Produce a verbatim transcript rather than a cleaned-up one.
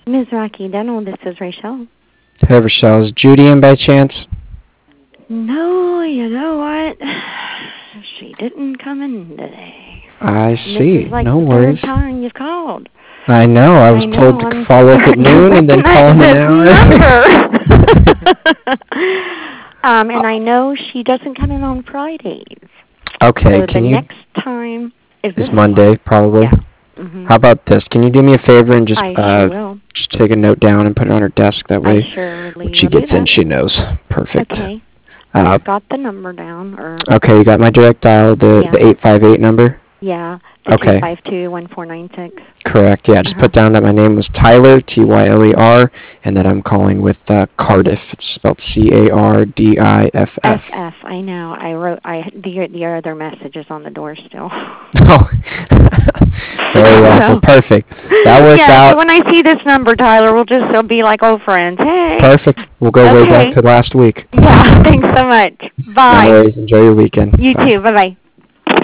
Miz Rocky Dental, this is Rachel. Hey, Rochelle, is Judy in by chance? No, you know what? She didn't come in today. I And this see. is like No the third worries. time you've called. I know. I was I told know, to I'm follow up at starting to noon and then call in an hour. recognize this number. um, and I know she doesn't come in on Fridays. Okay, So can the you? next time is It's this Monday, probably. Yeah. Mm-hmm. How about this? Can you do me a favor and just I uh, sure will. just take a note down and put it on her desk? That I way, surely when she will do gets in, that. she knows. Perfect. Okay. Uh, I've got the number down. Or okay, you got my direct dial, the Yeah. the eight five eight number. Yeah, the two Okay. five two one four nine six. Correct. Yeah, just Uh-huh. put down that my name was Tyler, T Y L E R, and that I'm calling with uh, Cardiff. It's spelled C A R D I F F. F F, I know. I wrote I the the other message is on the door still. Oh, very well. So- Well, perfect. That worked yeah, out. so when I see this number, Tyler, we'll just still be like old friends. Hey. Perfect. We'll go way Okay. back to last week. Yeah, thanks so much. No Bye. worries. Enjoy your weekend. You Bye. too. Bye-bye.